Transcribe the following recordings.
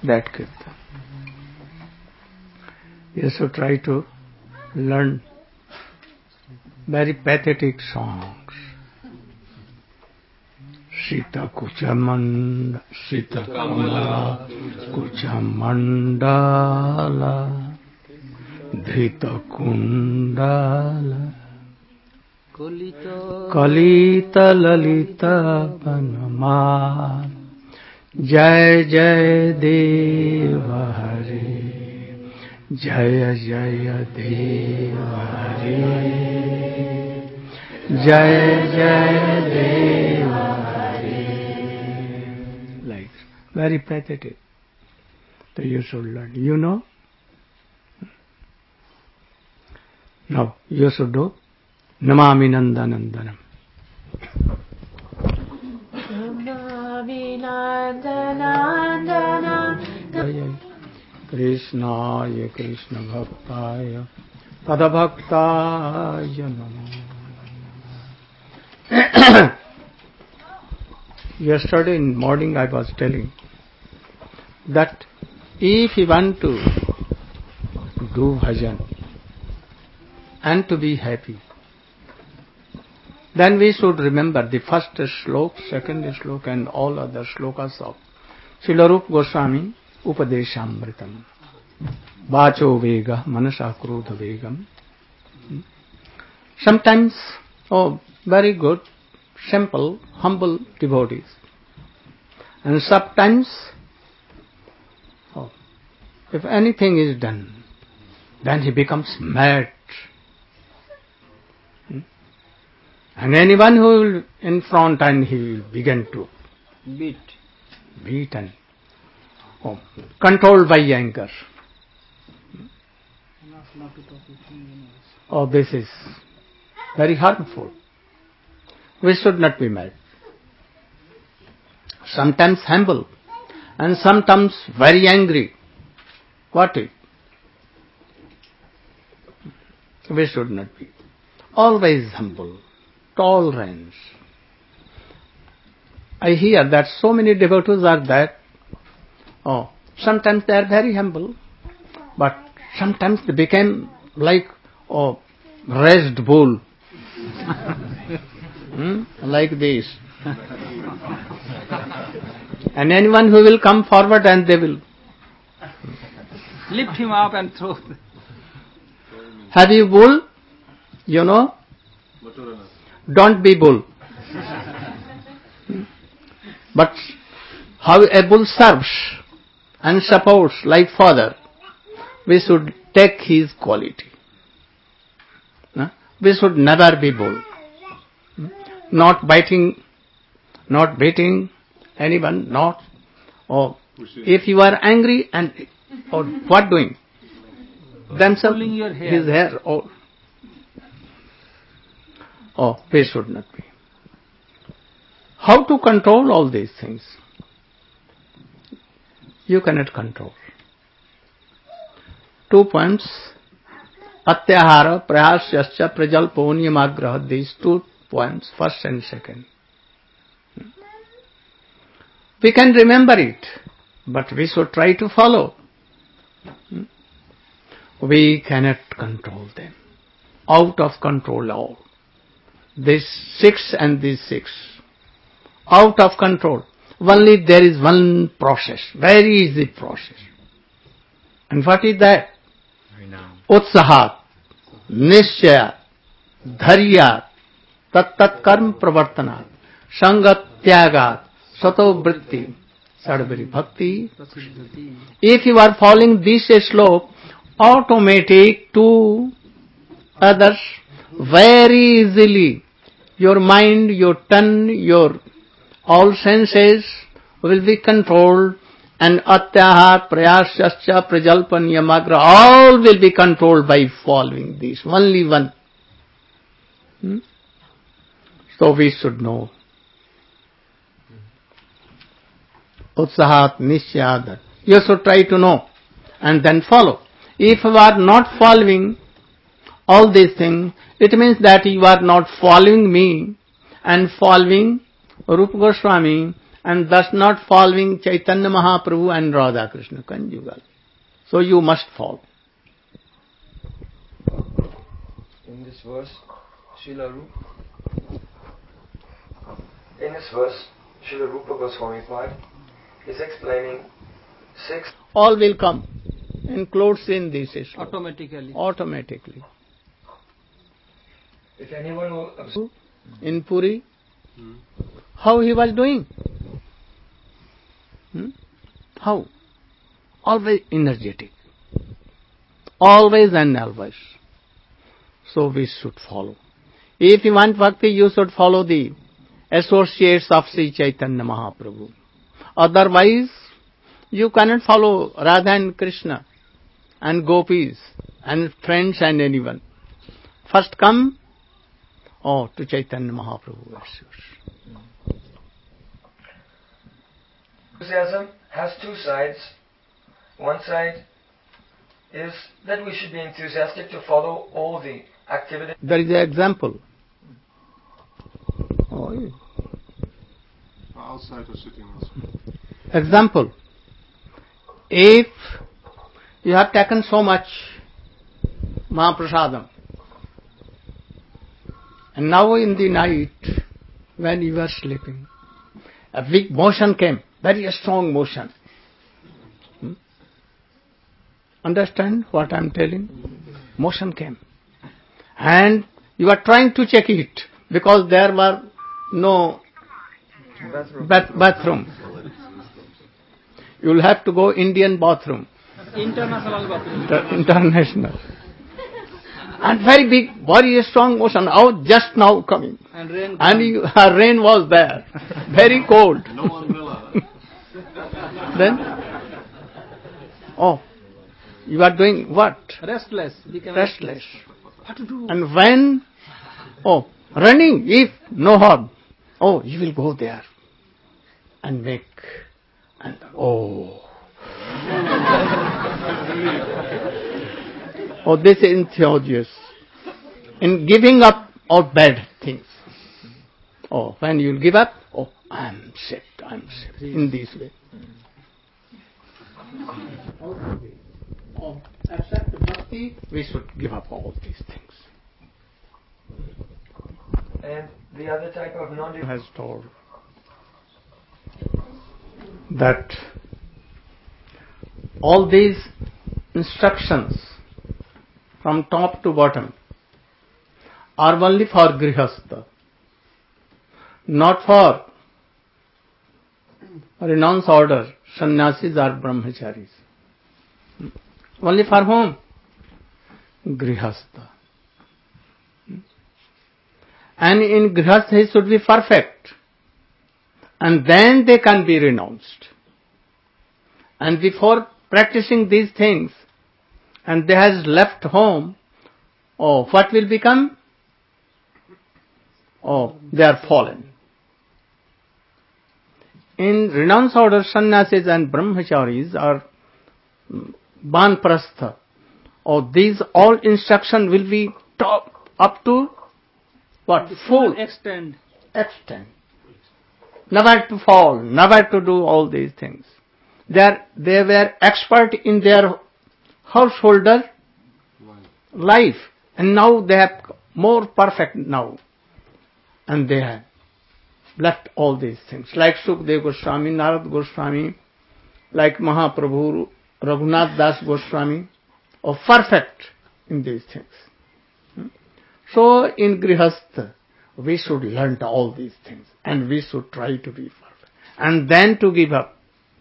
that kirtan. You should try to learn very pathetic songs. Sita Kuchamanda, Sita Kamala, Kuchamandala, Dhita Kundala, Kalita Lalita Panama, Jai Jai Deva Hari, Jaya Jaya Deva Hari, Jaya Jaya Deva Hari. Like very pathetic. So you should learn. You know? Now you should do Namami Nandanandanam. Namami Nandanandanam. Krishnaya Krishna Bhaktaya Tadabhaktaya Namo. Yesterday in morning I was telling that if you want to do bhajan and to be happy, then we should remember the first slok, second slok and all other slokas of Srila Rupa Goswami Upadeshamritam. Vacho Vega, Manasa Krodha Vegam. Sometimes, very good, simple, humble devotees. And sometimes, if anything is done, then he becomes mad. And anyone who will in front and he will begin to beat and controlled by anger. This is very harmful. We should not be mad. Sometimes humble and sometimes very angry. What is? We should not be. Always humble, tolerance. I hear that so many devotees are that, sometimes they are very humble, but sometimes they became like raised bull. Like this. And anyone who will come forward and they will lift him up and throw. Have you bull? You know? Don't be bull. But how a bull serves and supports like father, we should take his quality. We should never be bull. Not biting, not beating anyone, not. If you are angry and what doing? Themselves, his hair. We should not be. How to control all these things? You cannot control. 2 points. Atyahara, prayasyascha, prajalpo, niyamagraha. These 2 points, first and second. We can remember it, but we should try to follow. We cannot control them. Out of control all. These 6 and these 6. Out of control. Only there is one process, very easy process. And what is that? Utsahat, Nishchayat, Dharyat, Tat Karma Pravartanat, Sangat Tyagat, Sato Vritti, Sadvari Bhakti. If you are following this slope, automatic to others, very easily, your mind, your tongue, your all senses will be controlled, and atyaha, prayasyascha, prajalpa, niyamagra, all will be controlled by following this. Only one. So we should know. Utsahat, nishyadat. You should try to know and then follow. If you are not following all these things, it means that you are not following me and following Rupa Goswami and thus not following Chaitanya Mahaprabhu and Radha Krishna conjugal. So you must follow. In this verse, Srila Rupa Goswami Pad is explaining 6. All will come, includes in this issue. Automatically. If anyone will observe In Puri, how he was doing? How? Always energetic. Always and always. So we should follow. If you want bhakti, you should follow the associates of Sri Chaitanya Mahaprabhu. Otherwise, you cannot follow Radha and Krishna and gopis and friends and anyone. First come to Chaitanya Mahaprabhu. enthusiasm has two sides. One side is that we should be enthusiastic to follow all the activities. There is an example. Outside of sitting also. Example. If you have taken so much Mahaprasadam, and now in the night, when you are sleeping, a big motion came, very strong motion. Understand what I am telling? Motion came. And you are trying to check it, because there were no bathroom. You will have to go Indian bathroom. International bathroom. International. And very big, very strong motion, just now coming. And rain. And rain was there. Very cold. No umbrella. Then, you are doing what? Restless. Restless. What to do? And when, running, if no harm, you will go there and make, and this is enthusiasm in giving up of bad things. When you will give up, I am sick, in this way. Accept bhakti, we should give up all these things. And the other type of has told that all these instructions from top to bottom are only for grihastha, not for renounce order, sannyasis or brahmacharis. Only for whom? Grihastha. And in grihastha he should be perfect. And then they can be renounced. And before practicing these things, and they has left home, what will become? They are fallen. In renounce order, sannyasis and brahmacharis are banprastha. These all instruction will be up to what? Full extent. Never to fall, never to do all these things. They were expert in their householder life, and now they have more perfect now, and they have left all these things. Like Sukdev Goswami, Narad Goswami, like Mahaprabhu, Raghunath Das Goswami, perfect in these things. So in Grihastha, we should learn all these things, and we should try to be perfect, and then to give up.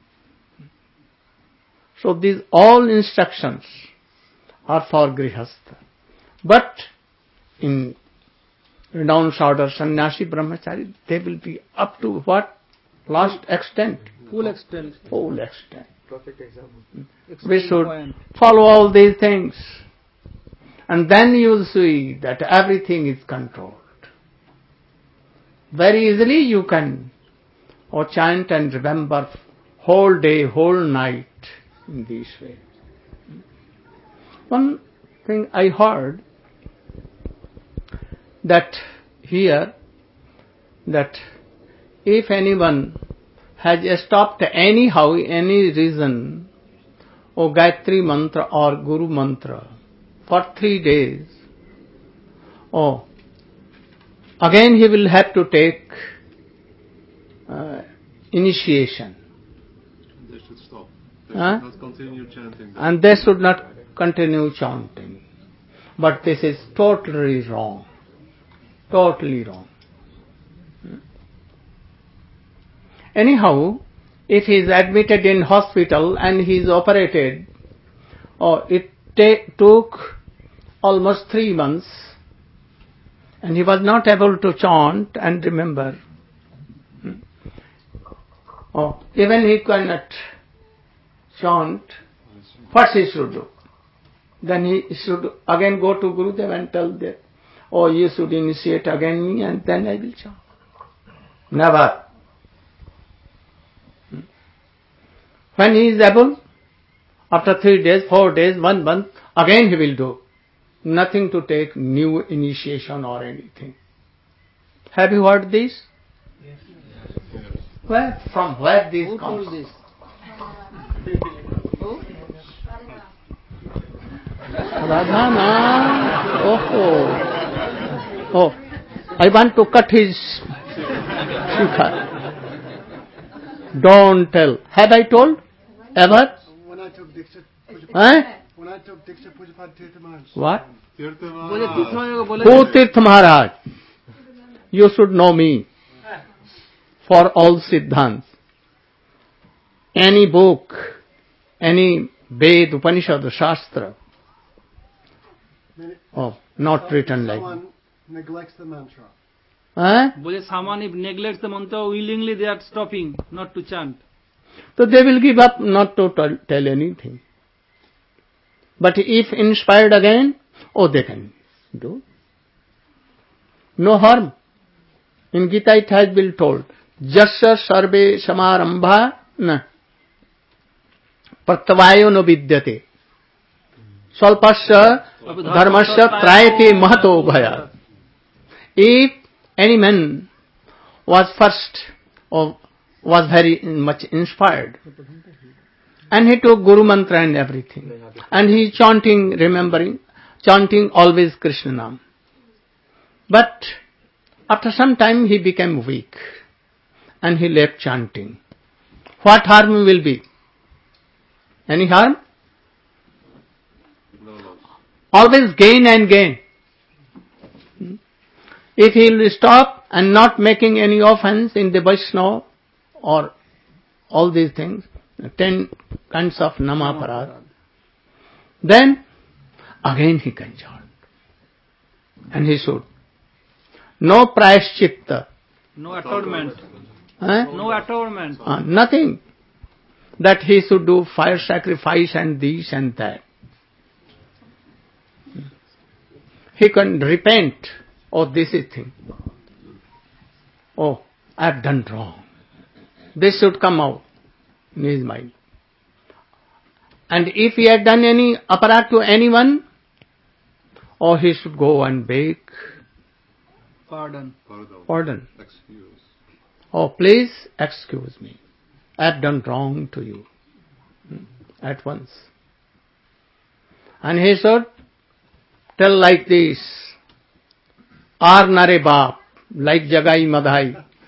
So these all instructions are for Grihastha. But in renounce order, sannyasi, brahmachari, they will be up to what? Last extent. Full extent. perfect example. We should follow all these things. And then you will see that everything is controlled. Very easily you can chant and remember whole day, whole night in this way. One thing I heard that here, that if anyone has stopped anyhow, any reason, or Gayatri mantra or Guru mantra for 3 days, oh, again he will have to take initiation. They should stop. They Huh? should not continue chanting. And they should not continue chanting. But this is totally wrong. Totally wrong. Anyhow, if he is admitted in hospital and he is operated, it took almost 3 months, and he was not able to chant and remember. Even he cannot chant, what he should do? Then he should again go to Gurudev and tell that, you should initiate again me and then I will chant. Never. When he is able, after 3 days, 4 days, 1 month, again he will do. Nothing to take new initiation or anything. Have you heard this? Yes. Where? From where this Who comes? told this? Radhana. I want to cut his shikha. Don't tell. Have I told? Ever? When I took Diksha, When I took Diksha Pujapad Tirtha Maharaj. What? বলে তীর্থমার্গ বলে Who Tirth Maharaj? You should know me. For all Siddhants. Any book, any Ved, Upanishad, Shastra, not written like that. Someone neglects the mantra. বলে someone if neglects the mantra willingly they are stopping not to chant. So they will give up not to tell anything. But if inspired again, they can do. No harm. In Gita it has been told, Jasya sarve samarambha na prattavayo no vidyate Svalpasya dharmasya trayate mahato bhaya. If any man was first or was very much inspired, and he took Guru mantra and everything, and he chanting, remembering, chanting always Krishna Nam. But after some time he became weak, and he left chanting. What harm will be? Any harm? No. Always gain and gain. If he will stop and not making any offense in the Vaishnava or all these things, 10 kinds of namaparad, then again he can chant. And he should. No prayaschitta. No atonement. No atonement. Nothing. That he should do fire sacrifice and this and that. He can repent. This is thing. I have done wrong. This should come out in his mind. And if he had done any aparat to anyone, he should go and beg Pardon. pardon. Excuse. Please excuse me. I have done wrong to you. At once. And he should tell like this, Ar nare baap, like Jagai Madhai.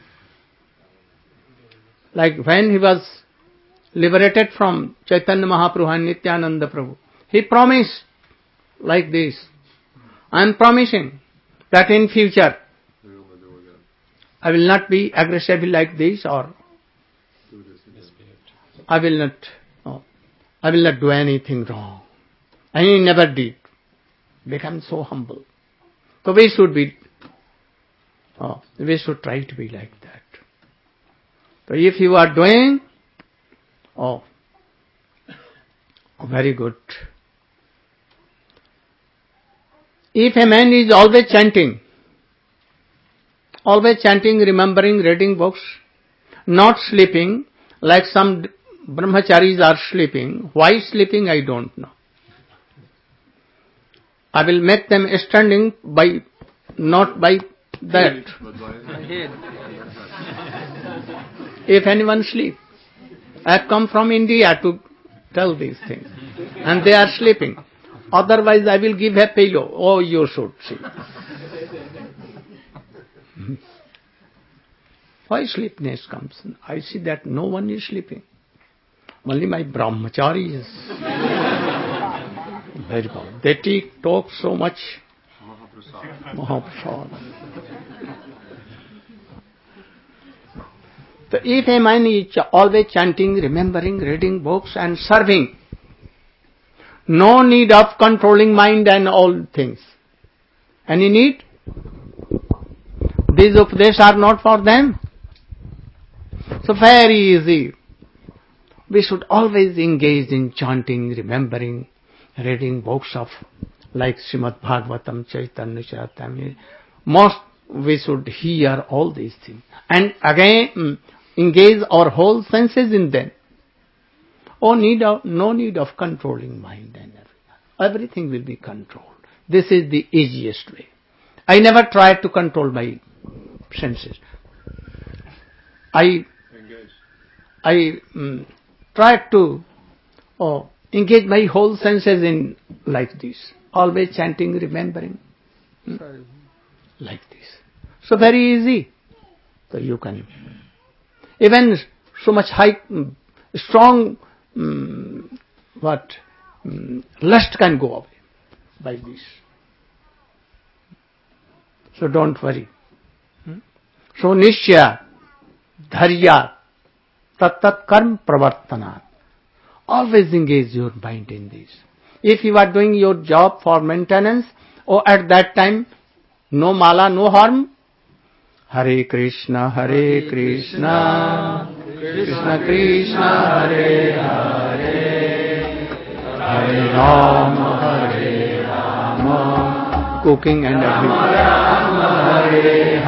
Like when he was liberated from Chaitanya Mahaprabhu and Nityananda Prabhu, he promised like this, I am promising that in future I will not be aggressive like this, or I will not do anything wrong. And he never did. Become so humble. So we should try to be like that. So if you are doing, very good. If a man is always chanting, remembering, reading books, not sleeping, like some brahmacharis are sleeping. Why sleeping, I don't know. I will make them standing not by that But by Head. if anyone sleep, I have come from India to tell these things, and they are sleeping. Otherwise, I will give a pillow. Oh, you should see. Why sleepiness comes? I see that no one is sleeping. Only my brahmachari is very good. They talk so much. Mahaprasad. So if a man is always chanting, remembering, reading books and serving, no need of controlling mind and all things. Any need? These upadesh are not for them. So very easy. We should always engage in chanting, remembering, reading books of like Srimad Bhagavatam, Chaitanya Charitamrita. Most we should hear all these things. And again engage our whole senses in them. No need of controlling mind and everything. Everything will be controlled. This is the easiest way. I never tried to control my senses. I tried to engage my whole senses in like this. Always chanting, remembering. Like this. So very easy. So you can. Even so much high, strong, lust can go away by this. So don't worry. So nishya, dharya, tat karm pravartanat. Always engage your mind in this. If you are doing your job for maintenance, or at that time, no mala, no harm, Hare Krishna, Hare Krishna, Krishna Krishna, Hare Hare, Hare Rama, Hare Rama, cooking and everything.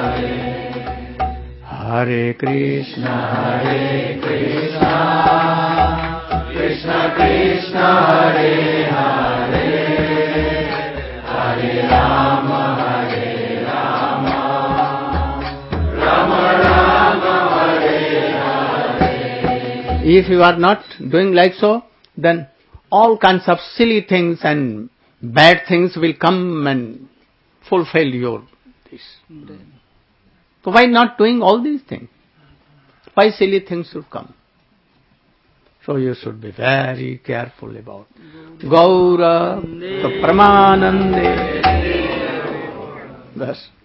Hare Krishna, Hare Krishna, Krishna Krishna, Hare Hare, Hare Rama, Hare Rama, Rama Rama, Hare Hare. If you are not doing like so, then all kinds of silly things and bad things will come and fulfill your this. So why not doing all these things? Why silly things should come? So you should be very careful about Gaura Pramanande. Thus.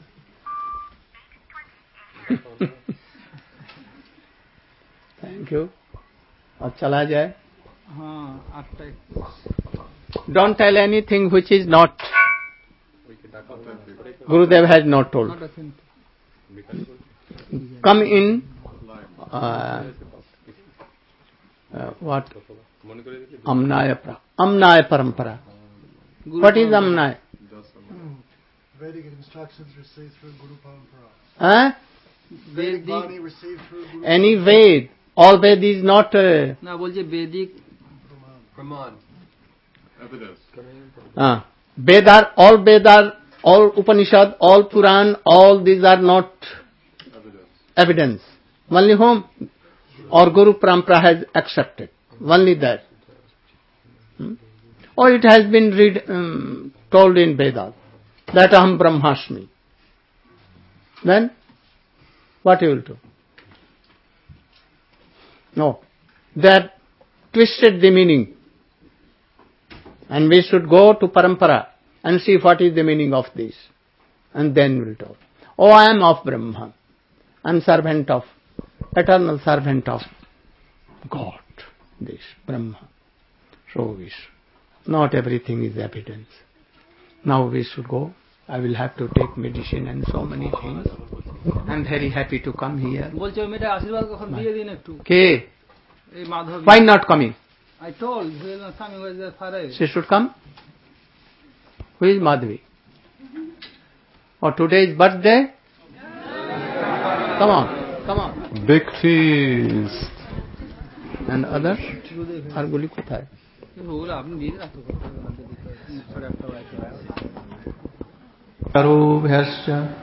Thank you. अब चला जाए. Don't tell anything which is not. Gurudev has not told. Come in what? Amnaya Parampara. What is Amnaya? Vedic instructions received through Guru Parampara. Huh? Vedic Bani received through Guru Any Ved. All Ved is not... না বলছে বেদিক Praman. Evidence. Vedar, all Upanishad, all Puran, all these are not evidence. Only whom? Or Guru Parampara has accepted. Only that. Or it has been told in Vedas that Aham Brahmasmi. Then, what you will do? No. They have twisted the meaning. And we should go to Parampara and see what is the meaning of this. And then we will talk. Oh, I am of Brahma. I am servant of, eternal servant of God. This, Brahma. So not everything is evidence. Now we should go. I will have to take medicine and so many things. I am very happy to come here. বলছে ওই মেয়েটা আশীর্বাদ কখন দিয়ে দিন একটু কে? এই মাধবী Why not coming? I told he was not coming, was there far away. She should come. Who is Madhavi? Or today's birthday? Come on. Big feast. And others? আর গুলি কোথায়? ওগুলো আপনি দিয়ে রাখতে পারবেন Karo bhyasya